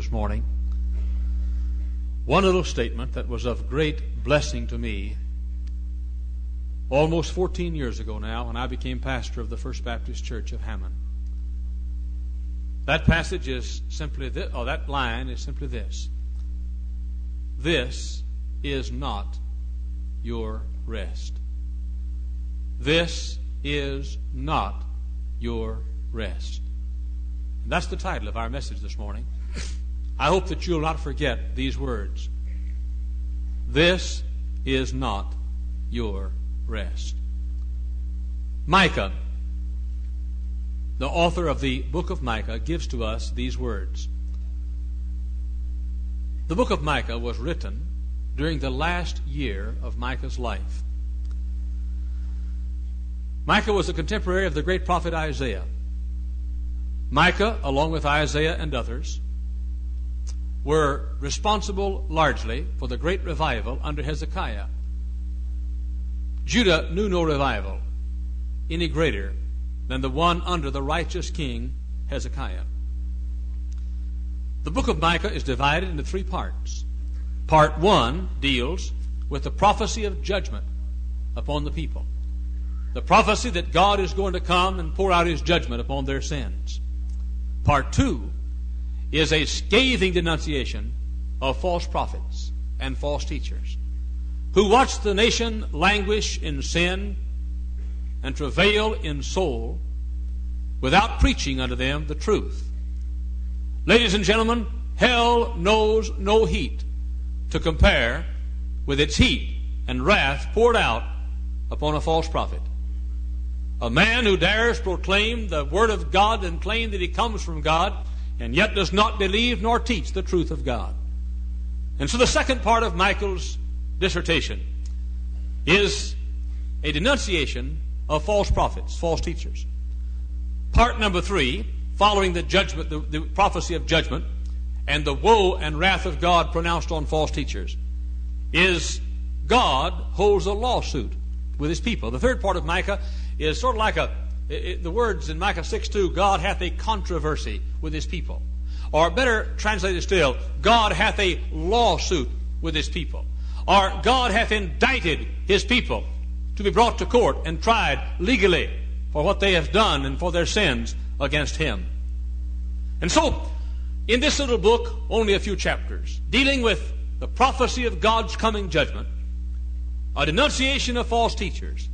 this morning. One little statement that was of great blessing to me almost 14 years ago now when I became pastor of the First Baptist Church of Hammond. That passage is simply this, or that line is simply this: this is not your rest. This is not your rest. And that's the title of our message this morning. I hope that you'll not forget these words. This is not your rest. Micah, the author of the book of Micah, gives to us these words. The book of Micah was written during the last year of Micah's life. Micah was a contemporary of the great prophet Isaiah. Micah, along with Isaiah and others, were responsible largely for the great revival under Hezekiah. Judah knew no revival any greater than the one under the righteous king Hezekiah. The book of Micah is divided into three parts. Part 1 deals with the prophecy of judgment upon the people. The prophecy that God is going to come and pour out His judgment upon their sins. Part 2 is a scathing denunciation of false prophets and false teachers who watched the nation languish in sin and travail in soul without preaching unto them the truth. Ladies and gentlemen, hell knows no heat to compare with its heat and wrath poured out upon a false prophet. A man who dares proclaim the Word of God and claim that he comes from God and yet does not believe nor teach the truth of God. And so the second part of Micah's dissertation is a denunciation of false prophets, false teachers. Part number 3, following the judgment, the prophecy of judgment and the woe and wrath of God pronounced on false teachers, is God holds a lawsuit with His people. The third part of Micah is sort of like the words in Micah 6:2, God hath a controversy with His people. Or better translated still, God hath a lawsuit with His people. Or God hath indicted His people to be brought to court and tried legally for what they have done and for their sins against Him. And so, in this little book, only a few chapters, dealing with the prophecy of God's coming judgment, a denunciation of false teachers,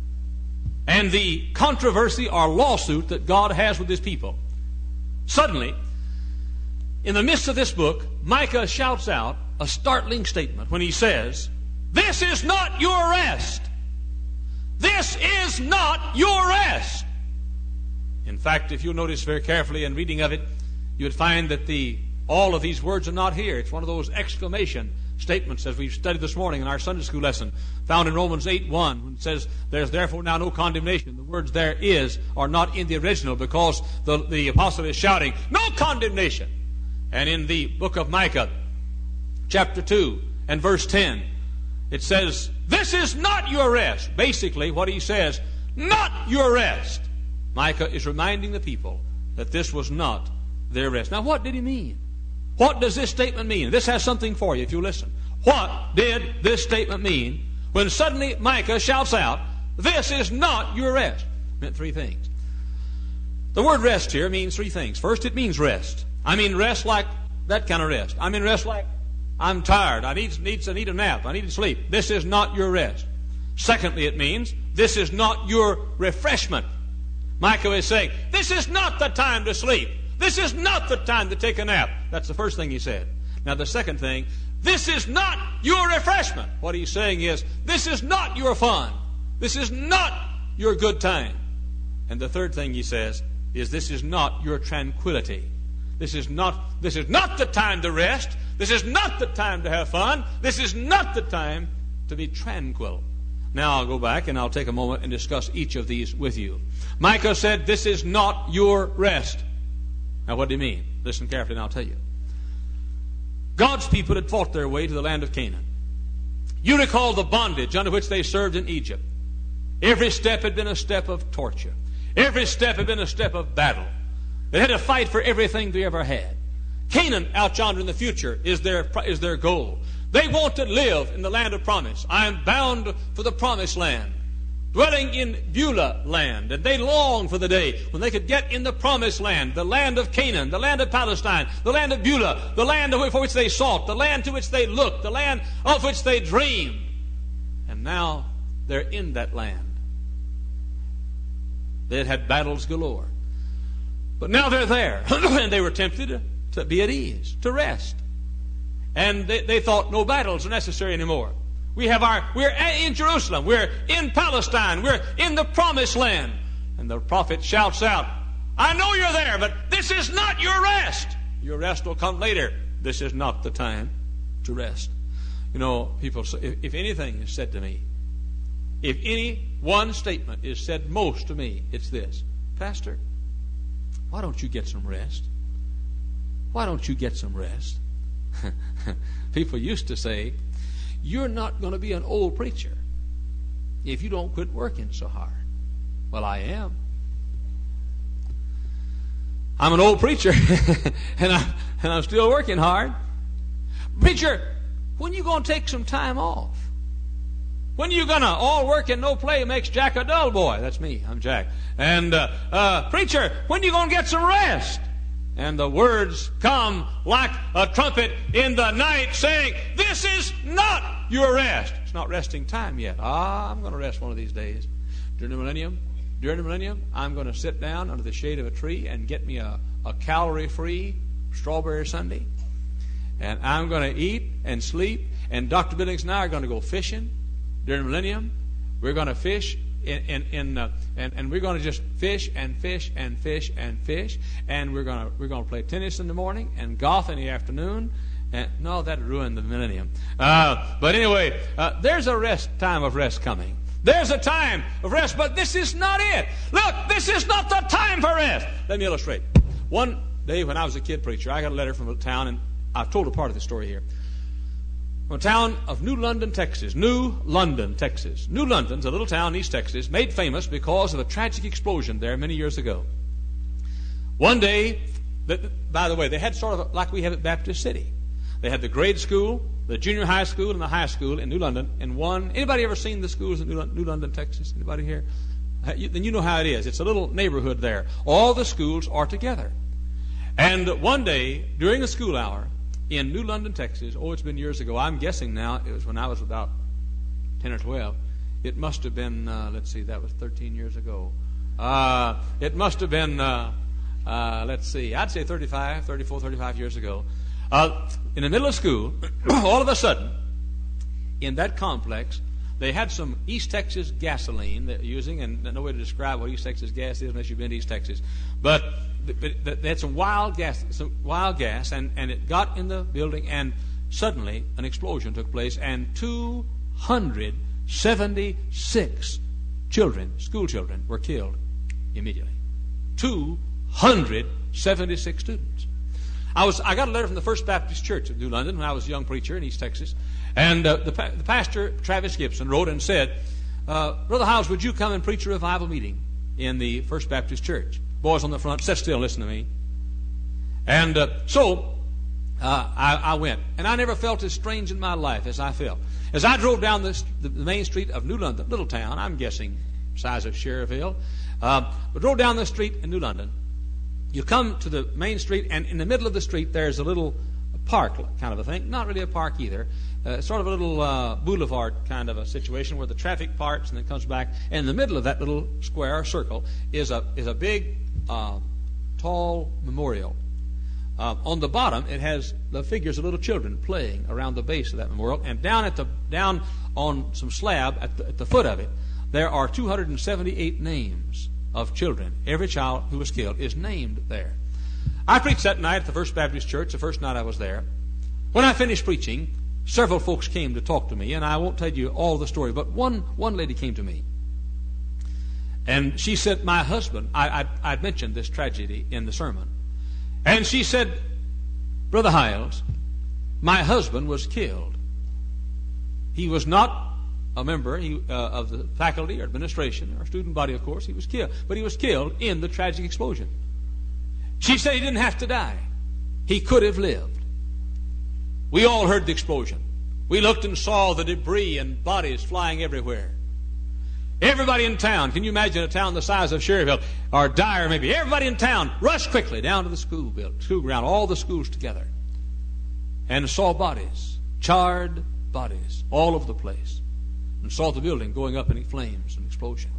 and the controversy or lawsuit that God has with His people. Suddenly, in the midst of this book, Micah shouts out a startling statement when he says, this is not your rest. This is not your rest. In fact, if you'll notice very carefully in reading of it, you would find that all of these words are not here. It's one of those exclamation statements as we've studied this morning in our Sunday school lesson, found in Romans 8:1, when it says, there's therefore now no condemnation. The words there is are not in the original because the apostle is shouting, no condemnation. And in the book of Micah, chapter 2 and verse 10, it says, this is not your rest. Basically, what he says, not your rest. Micah is reminding the people that this was not their rest. Now, what did he mean? What does this statement mean? This has something for you if you listen. What did this statement mean when suddenly Micah shouts out, this is not your rest? It meant three things. The word rest here means three things. First, it means rest. I mean rest like that kind of rest. I mean rest like I'm tired. I need a nap. I need to sleep. This is not your rest. Secondly, it means this is not your refreshment. Micah is saying, this is not the time to sleep. This is not the time to take a nap. That's the first thing he said. Now the second thing, this is not your refreshment. What he's saying is, this is not your fun. This is not your good time. And the third thing he says is, this is not your tranquility. This is not the time to rest. This is not the time to have fun. This is not the time to be tranquil. Now I'll go back and I'll take a moment and discuss each of these with you. Micah said, this is not your rest. Now what do you mean? Listen carefully and I'll tell you. God's people had fought their way to the land of Canaan. You recall the bondage under which they served in Egypt. Every step had been a step of torture. Every step had been a step of battle. They had to fight for everything they ever had. Canaan out yonder in the future is their goal. They want to live in the land of promise. I am bound for the promised land, dwelling in Beulah land. And they long for the day when they could get in the promised land, the land of Canaan, the land of Palestine, the land of Beulah, the land for which they sought, the land to which they looked, the land of which they dreamed. And now they're in that land. They had had battles galore. But now they're there. And they were tempted to be at ease, to rest. And they thought no battles are necessary anymore. We're in Jerusalem. We're in Palestine. We're in the promised land. And the prophet shouts out, I know you're there, but this is not your rest. Your rest will come later. This is not the time to rest. You know, people say, if anything is said to me, if any one statement is said most to me, it's this: Pastor, why don't you get some rest? Why don't you get some rest? People used to say, you're not going to be an old preacher if you don't quit working so hard. Well, I am. I'm an old preacher, and I'm still working hard. Preacher, when you going to take some time off? When are you going to? All work and no play makes Jack a dull boy. That's me. I'm Jack. And, preacher, when are you going to get some rest? And the words come like a trumpet in the night saying, this is not your rest. It's not resting time yet. I'm going to rest one of these days. During the millennium, I'm going to sit down under the shade of a tree and get me a calorie-free strawberry sundae. And I'm going to eat and sleep. And Dr. Billings and I are going to go fishing. During the millennium, we're going to fish and we're going to just fish and fish and fish and fish, and we're going to play tennis in the morning and golf in the afternoon. And no, that'd ruin the millennium. But anyway, there's a time of rest coming. There's a time of rest, but this is not it. Look, this is not the time for rest. Let me illustrate. One day when I was a kid preacher, I got a letter from a town, and I've told a part of the story here. From a town of New London, Texas. New London, Texas. New London's a little town in East Texas, made famous because of a tragic explosion there many years ago. One day, by the way, they had sort of like we have at Baptist City. They had the grade school, the junior high school, and the high school in New London in one. Anybody ever seen the schools in New London, Texas? Anybody here? Then you know how it is. It's a little neighborhood there. All the schools are together. And one day, during a school hour, in New London, Texas, it's been years ago. I'm guessing now it was when I was about 10 or 12. It must have been, that was 13 years ago. It must have been, I'd say 34, 35 years ago. In the middle of school, all of a sudden, in that complex, they had some East Texas gasoline that they're using, and no way to describe what East Texas gas is unless you've been to East Texas. But they had some wild gas, and it got in the building, and suddenly an explosion took place, and 276 children, school children, were killed immediately. 276 students. I got a letter from the First Baptist Church of New London when I was a young preacher in East Texas, and the pastor, Travis Gibson, wrote and said, Brother Howes, would you come and preach a revival meeting in the First Baptist Church? Boys on the front, sit still and listen to me. And so I went, and I never felt as strange in my life as I felt. As I drove down the main street of New London, little town, I'm guessing size of Cherryville, but drove down the street in New London. You come to the main street, and in the middle of the street, there's a little park kind of a thing. Not really a park either. Sort of a little boulevard kind of a situation where the traffic parts and then comes back. And in the middle of that little square or circle is a big, tall memorial. On the bottom, it has the figures of little children playing around the base of that memorial. And down on some slab at the foot of it, there are 278 names of children. Every child who was killed is named there. I preached that night at the First Baptist Church, the first night I was there. When I finished preaching, several folks came to talk to me, and I won't tell you all the story, but one lady came to me. And she said, my husband, I'd mentioned this tragedy in the sermon. And she said, Brother Hiles, my husband was killed. He was not a member of the faculty or administration or student body, of course. He was killed. But he was killed in the tragic explosion. She said he didn't have to die. he could have lived. We all heard the explosion. We looked and saw the debris and bodies flying everywhere. Everybody in town, can you imagine a town the size of Sherryville or Dyer maybe? Everybody in town rushed quickly down to the school ground, all the schools together, and saw bodies, charred bodies all over the place, and saw the building going up in flames and explosion.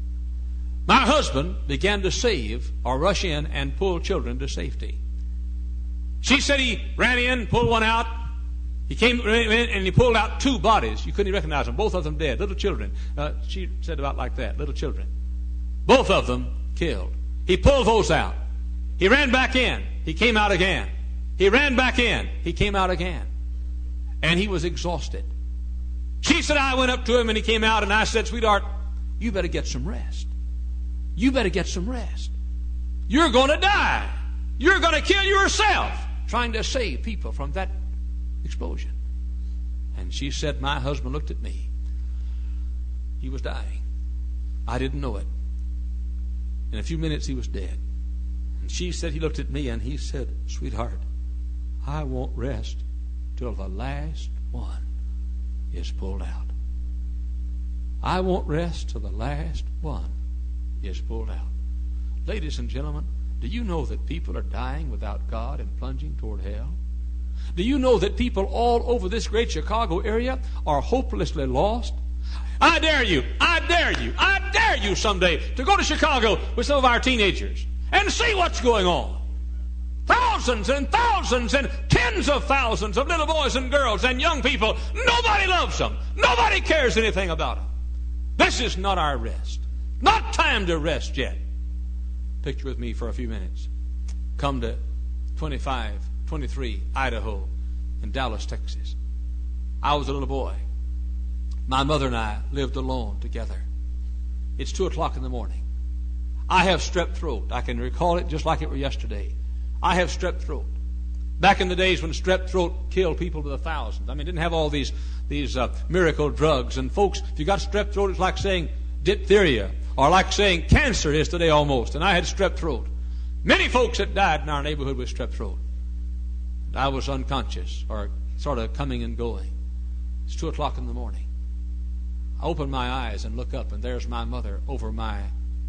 My husband began to save or rush in and pull children to safety. She said he ran in, pulled one out. He came in and he pulled out 2 bodies. You couldn't even recognize them. Both of them dead. Little children. She said about like that. Little children. Both of them killed. He pulled those out. He ran back in. He came out again. He ran back in. He came out again. And he was exhausted. She said, I went up to him and he came out and I said, sweetheart, you better get some rest. You better get some rest. You're going to die. You're going to kill yourself trying to save people from that explosion. And she said, my husband looked at me. He was dying. I didn't know it. In a few minutes he was dead. And she said, he looked at me and he said, sweetheart, I won't rest till the last one is pulled out. I won't rest till the last one is pulled out. Ladies and gentlemen, do you know that people are dying without God and plunging toward hell? Do you know that people all over this great Chicago area are hopelessly lost? I dare you someday to go to Chicago with some of our teenagers and see what's going on. Thousands and thousands and tens of thousands of little boys and girls and young people. Nobody loves them. Nobody cares anything about them. This is not our rest. Not time to rest yet. Picture with me for a few minutes. Come to 2523 Idaho in Dallas, Texas. I was a little boy. My mother and I lived alone together. It's 2 o'clock in the morning. I have strep throat. I can recall it just like it were yesterday. I have strep throat. Back in the days when strep throat killed people to the thousands. I mean, didn't have all these miracle drugs. And folks, if you got strep throat, it's like saying diphtheria or like saying cancer is today almost. And I had strep throat. Many folks that died in our neighborhood with strep throat. I was unconscious or sort of coming and going. It's 2 o'clock in the morning. I open my eyes and look up, and there's my mother over my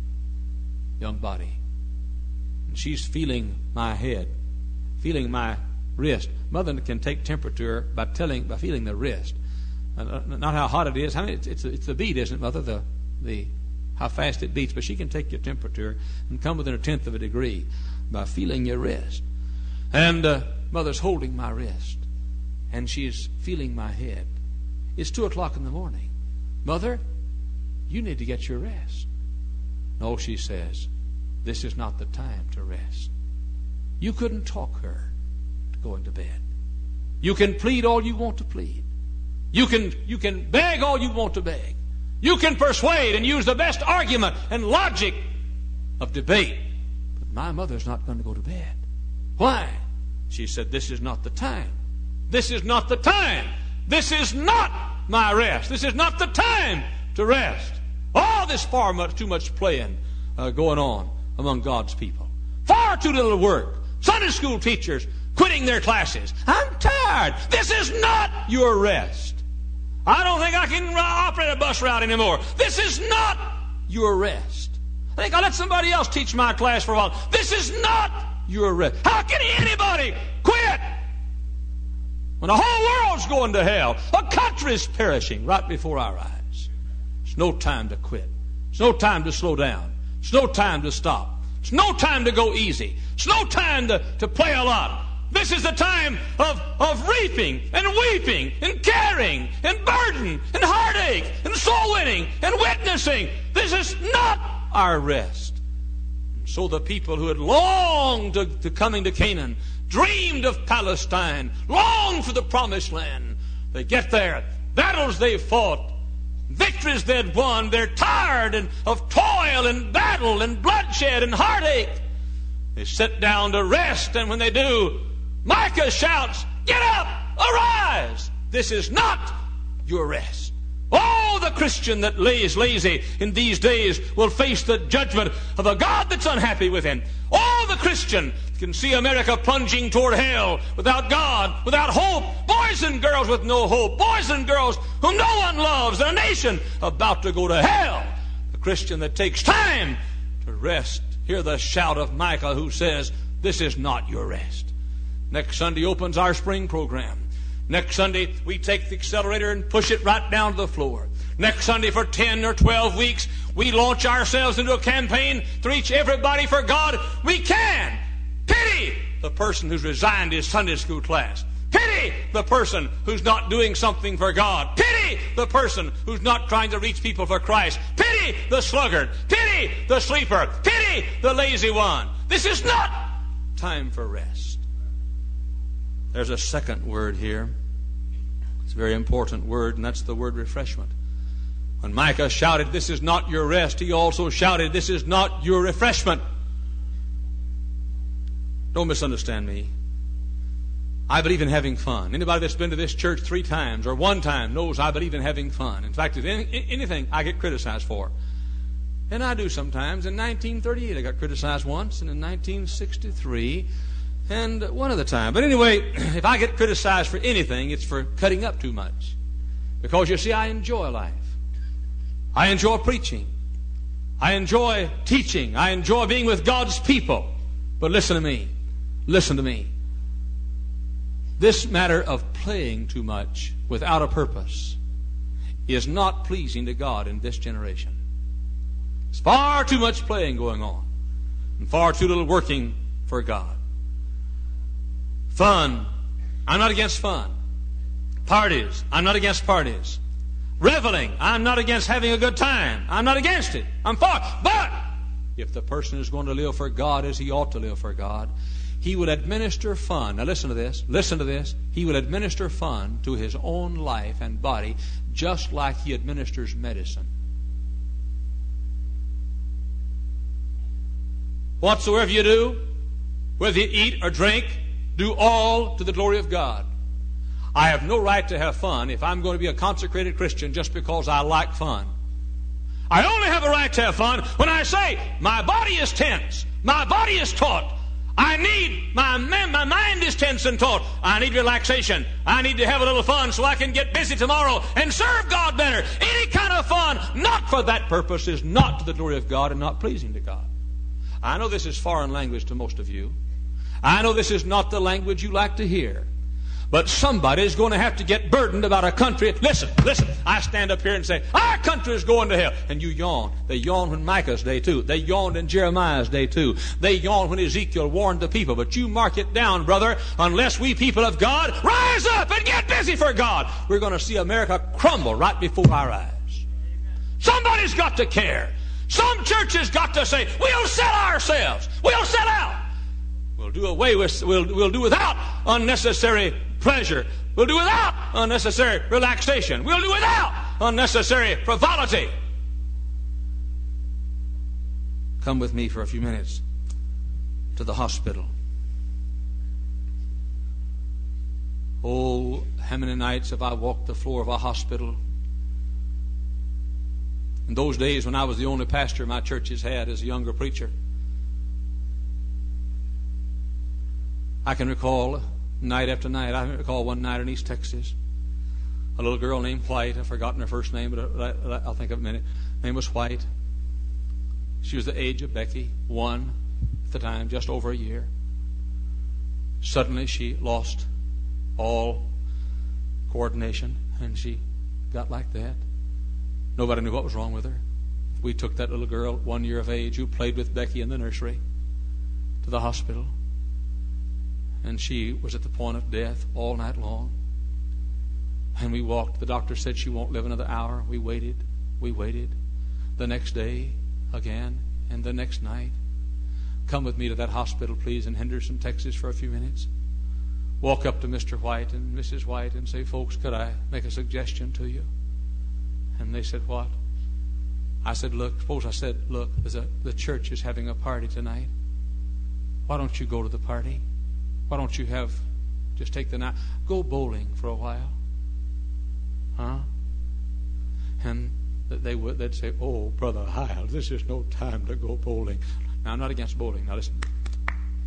young body. And she's feeling my head, feeling my wrist. Mother can take temperature by feeling the wrist. Not how hot it is. I mean, it's the beat, isn't it, Mother? The how fast it beats. But she can take your temperature and come within 1/10 of a degree by feeling your wrist. And Mother's holding my wrist, and she's feeling my head. It's 2 o'clock in the morning. Mother, you need to get your rest. No, she says, this is not the time to rest. You couldn't talk her to going to bed. You can plead all you want to plead. You can beg all you want to beg. You can persuade and use the best argument and logic of debate. But my mother's not going to go to bed. Why? She said, this is not the time. This is not the time. This is not my rest. This is not the time to rest. Oh, there's too much playing going on among God's people. Far too little work. Sunday school teachers quitting their classes. I'm tired. This is not your rest. I don't think I can operate a bus route anymore. This is not your rest. I think I'll let somebody else teach my class for a while. This is not your rest. How can anybody quit when the whole world's going to hell? A country's perishing right before our eyes. It's no time to quit. It's no time to slow down. It's no time to stop. It's no time to go easy. It's no time to play a lot. This is the time of reaping and weeping and caring and burden and heartache and soul winning and witnessing. This is not our rest. And so the people who had longed to coming to Canaan, dreamed of Palestine, longed for the promised land. They get there, battles they've fought, victories they'd won. They're tired of toil and battle and bloodshed and heartache. They sit down to rest, and when they do, Micah shouts, get up, arise. This is not your rest. Oh, the Christian that lays lazy in these days will face the judgment of a God that's unhappy with him. Oh, the Christian can see America plunging toward hell without God, without hope, boys and girls with no hope, boys and girls whom no one loves, and a nation about to go to hell. The Christian that takes time to rest. Hear the shout of Micah who says, this is not your rest. Next Sunday opens our spring program. Next Sunday we take the accelerator and push it right down to the floor. Next Sunday for 10 or 12 weeks we launch ourselves into a campaign to reach everybody for God we can. Pity the person who's resigned his Sunday school class. Pity the person who's not doing something for God. Pity the person who's not trying to reach people for Christ. Pity the sluggard. Pity the sleeper. Pity the lazy one. This is not time for rest. There's a second word here. It's a very important word, and that's the word refreshment. When Micah shouted, this is not your rest, he also shouted, this is not your refreshment. Don't misunderstand me. I believe in having fun. Anybody that's been to this church 3 times or 1 time knows I believe in having fun. In fact, if anything, I get criticized for. And I do sometimes. In 1938, I got criticized once, and in 1963, and one other time. But anyway, if I get criticized for anything, it's for cutting up too much. Because, you see, I enjoy life. I enjoy preaching. I enjoy teaching. I enjoy being with God's people. But listen to me. Listen to me. This matter of playing too much without a purpose is not pleasing to God in this generation. There's far too much playing going on and far too little working for God. Fun. I'm not against fun. Parties. I'm not against parties. Reveling. I'm not against having a good time. I'm not against it. I'm for it. But if the person is going to live for God as he ought to live for God, he will administer fun. Now listen to this. Listen to this. He will administer fun to his own life and body just like he administers medicine. Whatsoever you do, whether you eat or drink, do all to the glory of God. I have no right to have fun if I'm going to be a consecrated Christian just because I like fun. I only have a right to have fun when I say, my body is tense, my body is taut, I need, my mind is tense and taut, I need relaxation, I need to have a little fun so I can get busy tomorrow and serve God better. Any kind of fun, not for that purpose, is not to the glory of God and not pleasing to God. I know this is foreign language to most of you. I know this is not the language you like to hear. But somebody is going to have to get burdened about a country. Listen. I stand up here and say, our country is going to hell. And you yawn. They yawned in Micah's day too. They yawned in Jeremiah's day too. They yawned when Ezekiel warned the people. But you mark it down, brother. Unless we people of God rise up and get busy for God, we're going to see America crumble right before our eyes. Somebody's got to care. Some churches got to say, we'll sell ourselves. We'll sell out. We'll do without unnecessary pleasure. We'll do without unnecessary relaxation. We'll do without unnecessary frivolity. Come with me for a few minutes to the hospital. Oh, how many nights have I walked the floor of a hospital? In those days when I was the only pastor my church has had as a younger preacher, I can recall night after night. I recall one night in East Texas, a little girl named White. I've forgotten her first name, but I'll think of it in a minute. Her name was White. She was the age of Becky, 1 at the time, just over a year. Suddenly she lost all coordination, and she got like that. Nobody knew what was wrong with her. We took that little girl, 1 year of age, who played with Becky in the nursery, to the hospital. And she was at the point of death all night long. And we walked. The doctor said she won't live another hour. We waited. The next day again, and the next night. Come with me to that hospital, please, in Henderson, Texas, for a few minutes. Walk up to Mr. White and Mrs. White and say, folks, could I make a suggestion to you? And they said, what? I said, look, the church is having a party tonight. Why don't you go to the party? Why don't you just take the night, go bowling for a while? Huh? And they'd say, oh, Brother Hyles, this is no time to go bowling. Now, I'm not against bowling. Now, listen.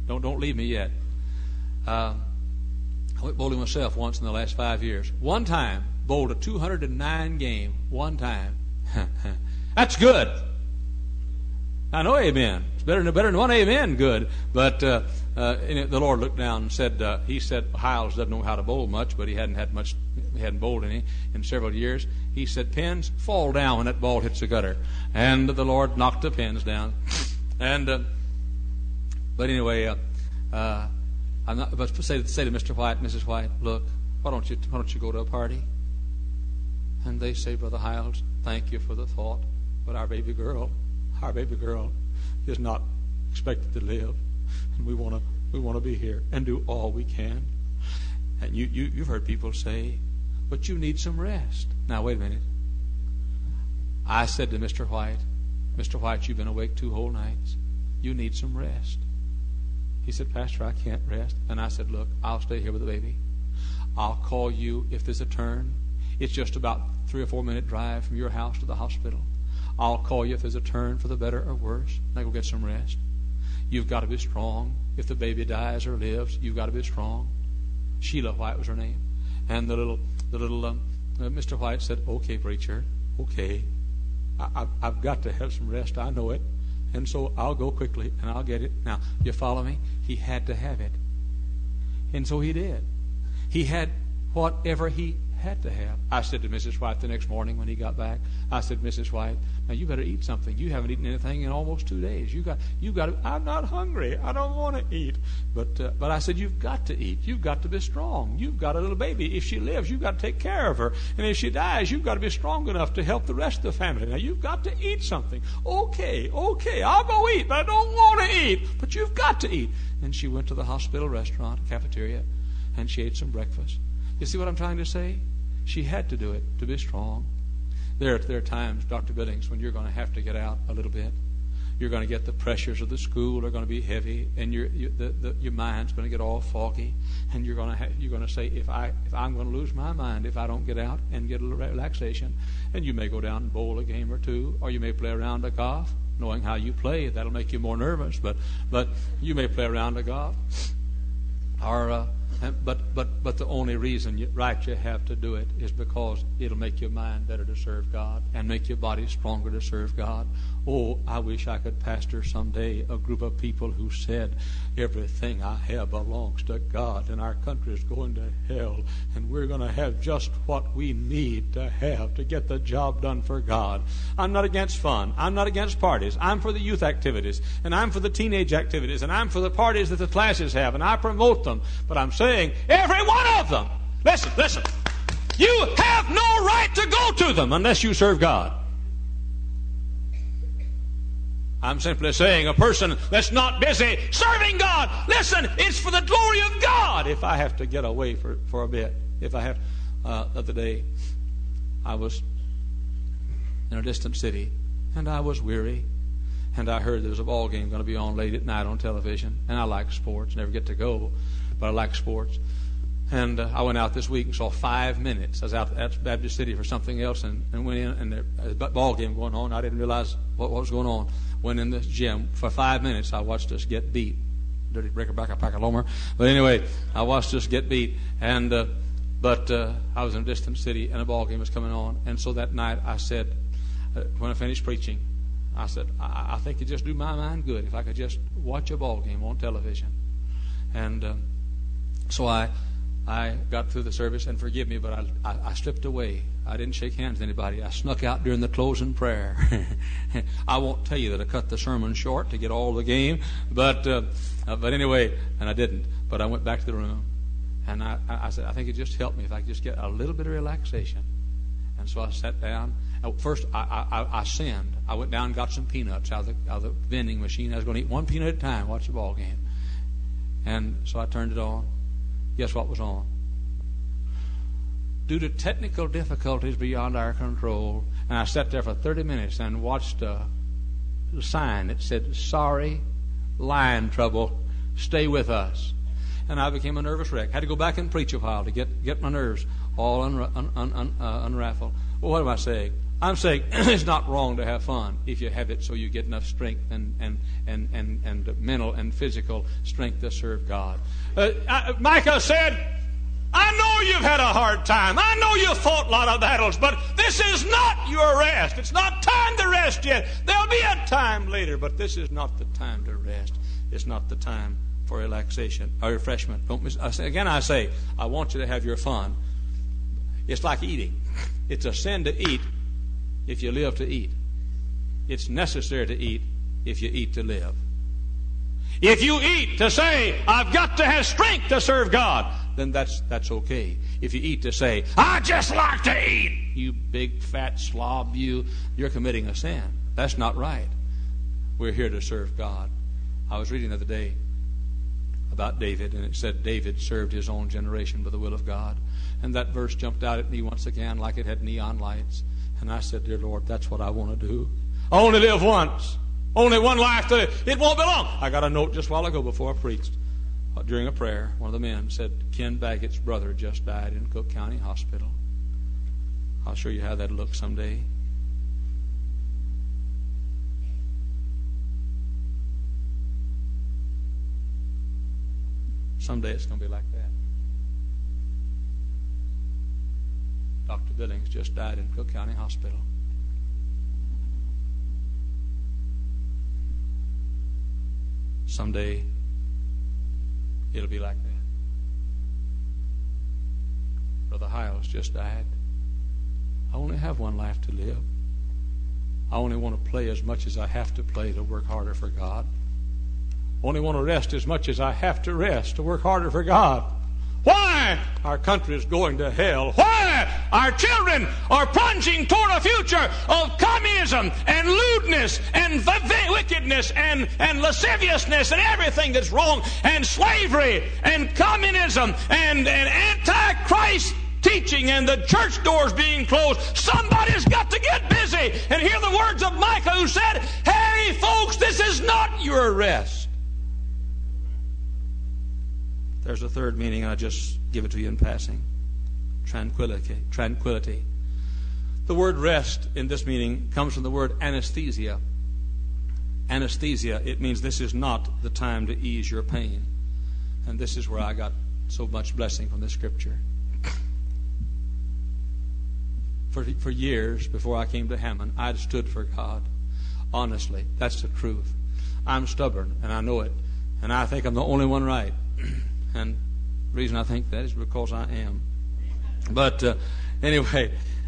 Don't leave me yet. I went bowling myself once in the last 5 years. One time, bowled a 209 game. One time. That's good. I know, amen. It's better than one amen, good. But the Lord looked down and said, he said, Hiles doesn't know how to bowl much, but he hadn't bowled any in several years. He said, pins fall down when that ball hits the gutter. And the Lord knocked the pins down. And but anyway, I'm not about to say to Mr. White, Mrs. White, look, why don't you go to a party? And they say, Brother Hiles, thank you for the thought, but our baby girl is not expected to live, and we want to be here and do all we can. And you've heard people say, but you need some rest. Now wait a minute. I said to Mr. White, you've been awake 2 whole nights. You need some rest. He said, Pastor, I can't rest. And I said, look, I'll stay here with the baby. I'll call you if there's a turn. It's just about 3 or 4 minute drive from your house to the hospital. I'll call you if there's a turn for the better or worse. And I go get some rest. You've got to be strong. If the baby dies or lives, you've got to be strong. Sheila White was her name. And the little Mr. White said, okay, preacher, okay. I've got to have some rest. I know it. And so I'll go quickly and I'll get it. Now, you follow me? He had to have it. And so he did. He had whatever he had to have. I said to Mrs. White the next morning when he got back, I said, Mrs. White, now you better eat something. You haven't eaten anything in almost 2 days. You got to, I'm not hungry. I don't want to eat. But I said, you've got to eat. You've got to be strong. You've got a little baby. If she lives, you've got to take care of her. And if she dies, you've got to be strong enough to help the rest of the family. Now you've got to eat something. Okay, I'll go eat, but I don't want to eat. But you've got to eat. And she went to the hospital restaurant, cafeteria, and she ate some breakfast. You see what I'm trying to say? She had to do it to be strong. There are times, Dr. Billings, when you're going to have to get out a little bit. You're going to get the pressures of the school are going to be heavy, and your mind's going to get all foggy, and you're going to say, if I'm going to lose my mind if I don't get out and get a little relaxation. And you may go down and bowl a game or two, or you may play around a golf. Knowing how you play, that'll make you more nervous, but you may play around a golf. Or but the only reason you have to do it is because it'll make your mind better to serve God and make your body stronger to serve God. Oh, I wish I could pastor someday a group of people who said, everything I have belongs to God, and our country is going to hell, and we're going to have just what we need to have to get the job done for God. I'm not against fun. I'm not against parties. I'm for the youth activities, and I'm for the teenage activities, and I'm for the parties that the classes have, and I promote them. But I'm saying every one of them. Listen. You have no right to go to them unless you serve God. I'm simply saying a person that's not busy serving God. Listen, it's for the glory of God. If I have to get away for a bit. If I have, the other day, I was in a distant city, and I was weary, and I heard there was a ball game going to be on late at night on television, and I like sports, never get to go, but I like sports. And I went out this week and saw 5 minutes. I was out at Baptist City for something else and went in, and there was a ball game going on. I didn't realize what was going on. Went in the gym. For 5 minutes, I watched us get beat. Dirty breaker back a pack of Lomer. But anyway, I watched us get beat. And but I was in a distant city, and a ball game was coming on. And so that night, I said, when I finished preaching, I said, I think it'd just do my mind good if I could just watch a ball game on television. And so I got through the service, and forgive me, but I slipped away. I didn't shake hands with anybody. I snuck out during the closing prayer. I won't tell you that I cut the sermon short to get all the game, but anyway, and I didn't. But I went back to the room, and I said, I think it just helped me if I could just get a little bit of relaxation. And so I sat down. First, I sinned. I went down and got some peanuts out of the vending machine. I was going to eat one peanut at a time, watch the ball game. And so I turned it on. Guess what was on? Due to technical difficulties beyond our control, and I sat there for 30 minutes and watched a sign that said, "Sorry, line trouble, stay with us." And I became a nervous wreck. Had to go back and preach a while to get my nerves all unraveled. Well, what am I saying? I'm saying it's not wrong to have fun if you have it so you get enough strength and mental and physical strength to serve God. Micah said, I know you've had a hard time. I know you've fought a lot of battles, but this is not your rest. It's not time to rest yet. There'll be a time later, but this is not the time to rest. It's not the time for relaxation or refreshment. I say, I want you to have your fun. It's like eating. It's a sin to eat if you live to eat. It's necessary to eat if you eat to live. If you eat to say, I've got to have strength to serve God, then that's okay. If you eat to say, I just like to eat, you big fat slob, you're committing a sin. That's not right. We're here to serve God. I was reading the other day about David, and it said David served his own generation by the will of God. And that verse jumped out at me once again like it had neon lights. And I said, dear Lord, that's what I want to do. I only live once. Only one life to live. It won't be long. I got a note just a while ago before I preached. During a prayer, one of the men said, Ken Baggett's brother just died in Cook County Hospital. I'll show you how that looks someday. Someday it's going to be like that. Dr. Billings just died in Cook County Hospital. Someday it'll be like that. Brother Hiles just died. I only have one life to live. I only want to play as much as I have to play to work harder for God. I only want to rest as much as I have to rest to work harder for God. Why? Our country is going to hell. Why? Our children are plunging toward a future of communism and lewdness and wickedness and lasciviousness and everything that's wrong, and slavery and communism and anti-Christ teaching and the church doors being closed. Somebody's got to get busy and hear the words of Micah, who said, hey folks, this is not your rest. There's a third meaning, I'll just give it to you in passing. Tranquility. The word rest in this meaning comes from the word anesthesia. Anesthesia, it means this is not the time to ease your pain. And this is where I got so much blessing from this scripture. For years before I came to Hammond, I'd stood for God. Honestly, that's the truth. I'm stubborn, and I know it. And I think I'm the only one right. And the reason I think that is because I am. But anyway,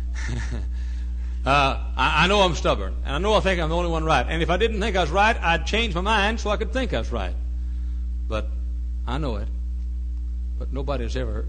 I know I'm stubborn. And I know I think I'm the only one right. And if I didn't think I was right, I'd change my mind so I could think I was right. But I know it. But nobody's ever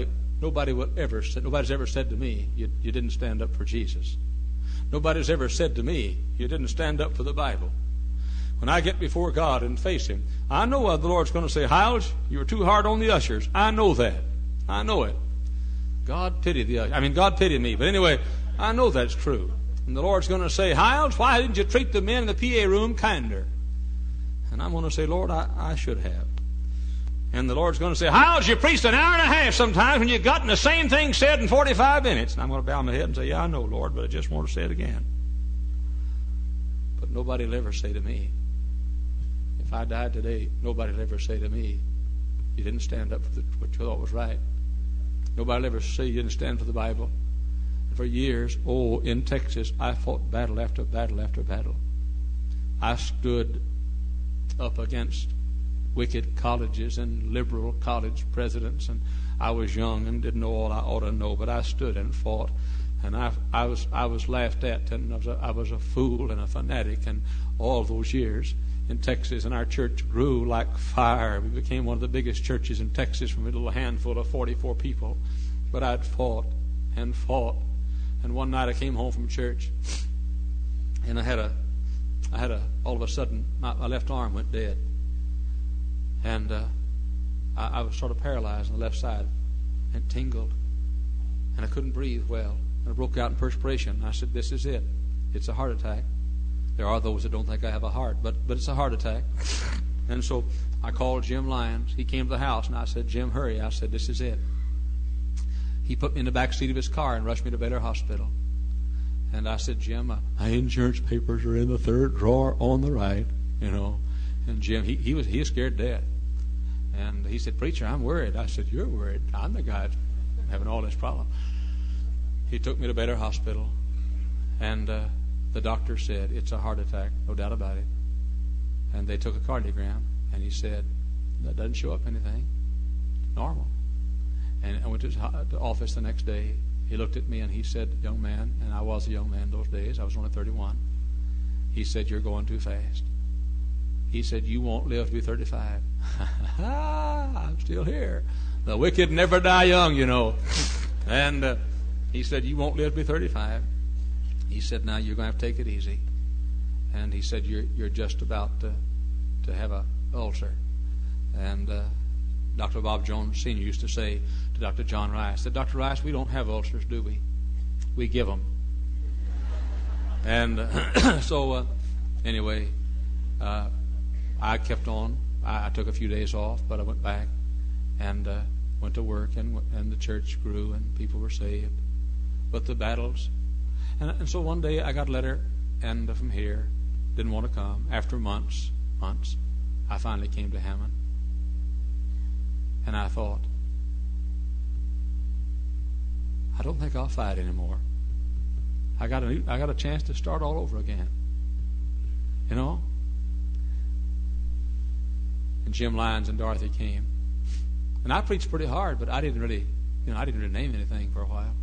said to me, you didn't stand up for Jesus. Nobody's ever said to me, you didn't stand up for the Bible. When I get before God and face Him, I know the Lord's going to say, Hiles, you were too hard on the ushers. I know that. I know it. God pity the ushers. God pity me. But anyway, I know that's true. And the Lord's going to say, Hiles, why didn't you treat the men in the PA room kinder? And I'm going to say, Lord, I should have. And the Lord's going to say, Hiles, you preached an hour and a half sometimes when you've gotten the same thing said in 45 minutes. And I'm going to bow my head and say, yeah, I know, Lord, but I just want to say it again. But nobody will ever say to me, if I died today, nobody will ever say to me, you didn't stand up for what you thought was right. Nobody will ever say you didn't stand for the Bible. And for years, in Texas, I fought battle after battle after battle. I stood up against wicked colleges and liberal college presidents, and I was young and didn't know all I ought to know, but I stood and fought. And I was laughed at, and I was a fool and a fanatic, and all those years in Texas, and our church grew like fire. We became one of the biggest churches in Texas from a little handful of 44 people. But I'd fought and fought, and one night I came home from church, and I had all of a sudden my left arm went dead, and I was sort of paralyzed on the left side, and tingled, and I couldn't breathe well, and I broke out in perspiration. And I said, "This is it. It's a heart attack." There are those that don't think I have a heart, but it's a heart attack. And so I called Jim Lyons. He came to the house, and I said, "Jim, hurry." I said, "This is it." He put me in the back seat of his car and rushed me to Baylor Hospital. And I said, Jim, my insurance papers are in the third drawer on the right, you know. And Jim, he was scared to death. And he said, Preacher, I'm worried. I said, You're worried. I'm the guy having all this problem. He took me to Baylor Hospital, and the doctor said, It's a heart attack, no doubt about it. And they took a cardiogram, and he said, That doesn't show up anything. Normal. And I went to his office the next day. He looked at me and he said, Young man, and I was a young man those days, I was only 31. He said, You're going too fast. He said, You won't live to be 35. I'm still here. The wicked never die young, you know. And he said, You won't live to be 35. He said, Now you're going to have to take it easy. And he said, You're just about to have an ulcer. And Dr. Bob Jones Sr. used to say to Dr. John Rice, that Dr. Rice, we don't have ulcers, do we? We give them. And so anyway, I kept on. I took a few days off, but I went back and went to work, and the church grew and people were saved. But the battles. And so one day I got a letter, and from here, didn't want to come. After months, I finally came to Hammond. And I thought, I don't think I'll fight anymore. I got a chance to start all over again. You know? And Jim Lyons and Dorothy came. And I preached pretty hard, but I didn't really name anything for a while.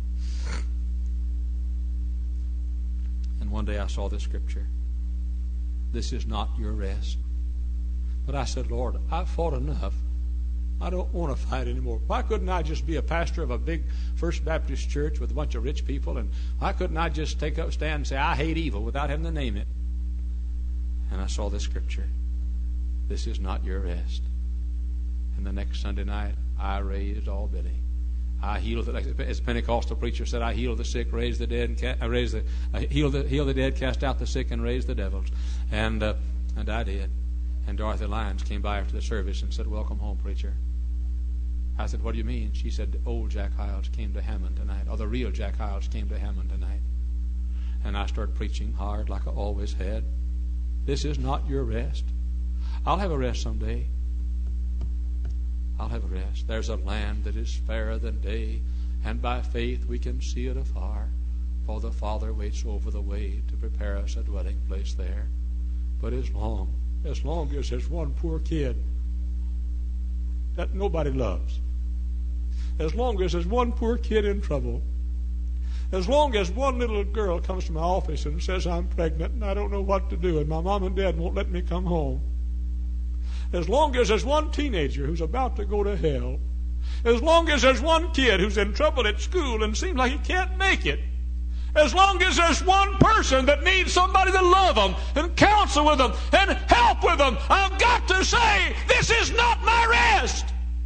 And one day I saw this scripture. This is not your rest. But I said, Lord, I've fought enough. I don't want to fight anymore. Why couldn't I just be a pastor of a big First Baptist church with a bunch of rich people? And why couldn't I just stand and say, I hate evil without having to name it? And I saw this scripture. This is not your rest. And the next Sunday night, I raised all Billy. I healed, as a Pentecostal preacher said, I healed the sick, raised the dead, and healed the dead, cast out the sick, and raised the devils. And I did. And Dorothy Lyons came by after the service and said, Welcome home, preacher. I said, What do you mean? She said, Old Jack Hyles came to Hammond tonight, or the real Jack Hyles came to Hammond tonight. And I started preaching hard like I always had. This is not your rest. I'll have a rest someday. I'll have a rest. There's a land that is fairer than day, and by faith we can see it afar. For the Father waits over the way to prepare us a dwelling place there. But as long as there's one poor kid that nobody loves, as long as there's one poor kid in trouble, as long as one little girl comes to my office and says I'm pregnant and I don't know what to do and my mom and dad won't let me come home, as long as there's one teenager who's about to go to hell, as long as there's one kid who's in trouble at school and seems like he can't make it, as long as there's one person that needs somebody to love them and counsel with them and help with them, I've got to say, this is not my rest.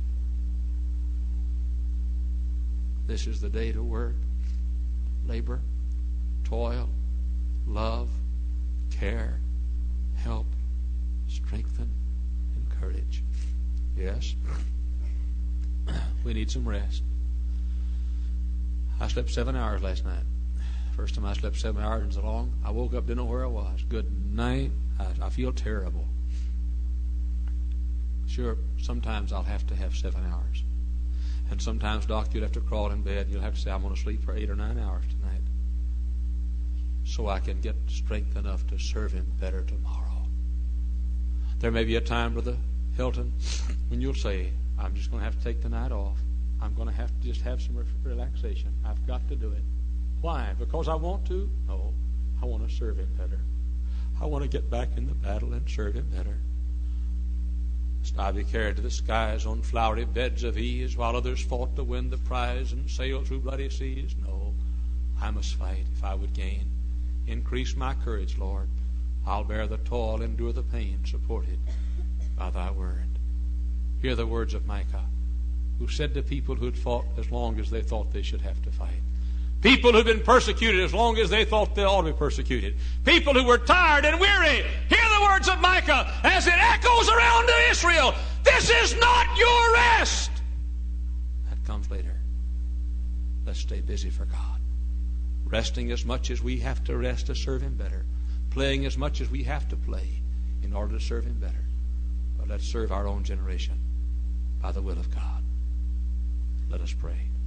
This is the day to work, labor, toil, love, care, help, strengthen, encourage. Yes, we need some rest. I slept 7 hours last night. First time I slept 7 hours in so long, I woke up, didn't know where I was. Good night. I feel terrible. Sure, sometimes I'll have to have 7 hours. And sometimes, Doc, you'll have to crawl in bed. You'll have to say, I'm going to sleep for 8 or 9 hours tonight so I can get strength enough to serve Him better tomorrow. There may be a time, Brother Hilton, when you'll say, I'm just going to have to take the night off. I'm going to have to just have some relaxation. I've got to do it. Why? Because I want to? No. I want to serve Him better. I want to get back in the battle and serve Him better. Must I be carried to the skies on flowery beds of ease while others fought to win the prize and sail through bloody seas? No. I must fight if I would gain. Increase my courage, Lord. I'll bear the toil, endure the pain, supported by Thy word. Hear the words of Micah, who said to people who had fought as long as they thought they should have to fight. People who've been persecuted as long as they thought they ought to be persecuted. People who were tired and weary. Hear the words of Micah as it echoes around to Israel. This is not your rest. That comes later. Let's stay busy for God. resting as much as we have to rest to serve Him better, playing as much as we have to play in order to serve Him better. But let's serve our own generation by the will of God. Let us pray.